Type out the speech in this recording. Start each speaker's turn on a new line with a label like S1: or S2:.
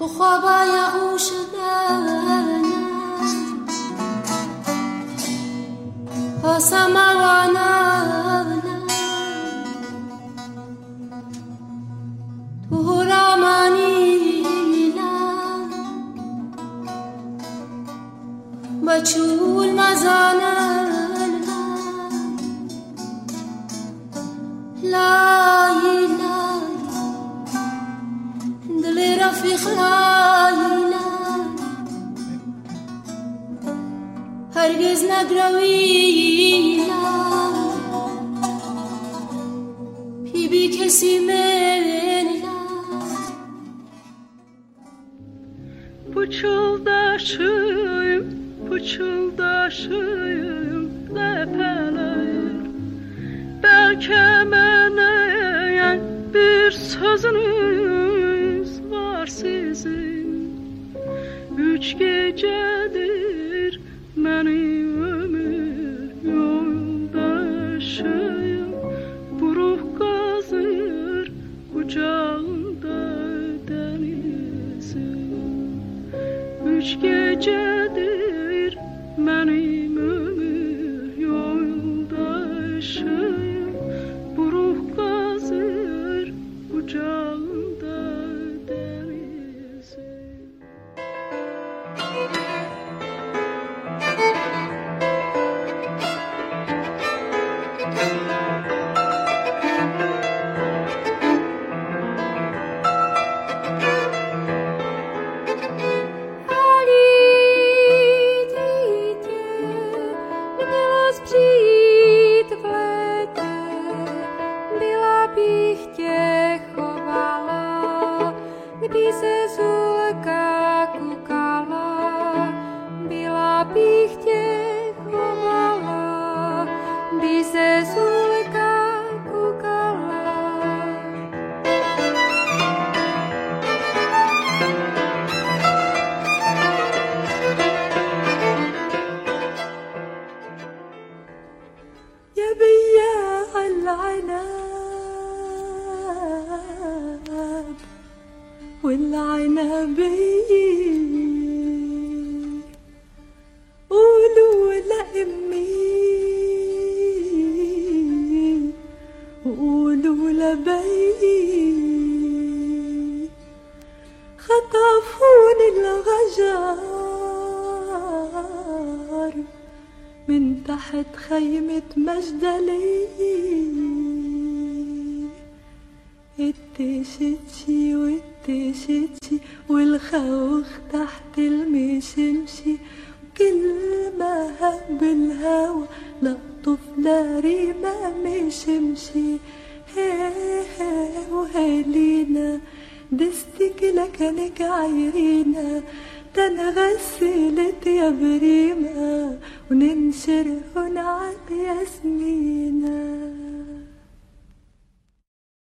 S1: خوابا یغوش دنم آسما وانم تو رامانی لم بچول مزانم لای لای دل رفیق لای هرگز نگروی پی بی کسی من
S2: Pıçıldaşıyım lepeler belki meneyen bir sözünüz var sizin üç gecedir benim ömür yoldaşıyım buruk kazır kucağında denizim üç gecedir benim ömür yoldaşıyım buruk kazır kucağında denizim. من تحت خيمة مجدلي التشتشي والتشتشي والخوخ تحت المشمشي كل ما هب الهوى لطف داري ما مشمشي وهالينا دستك لكنك عيرينا تنغسلت يا بريمة وننشر هنا عالياسمين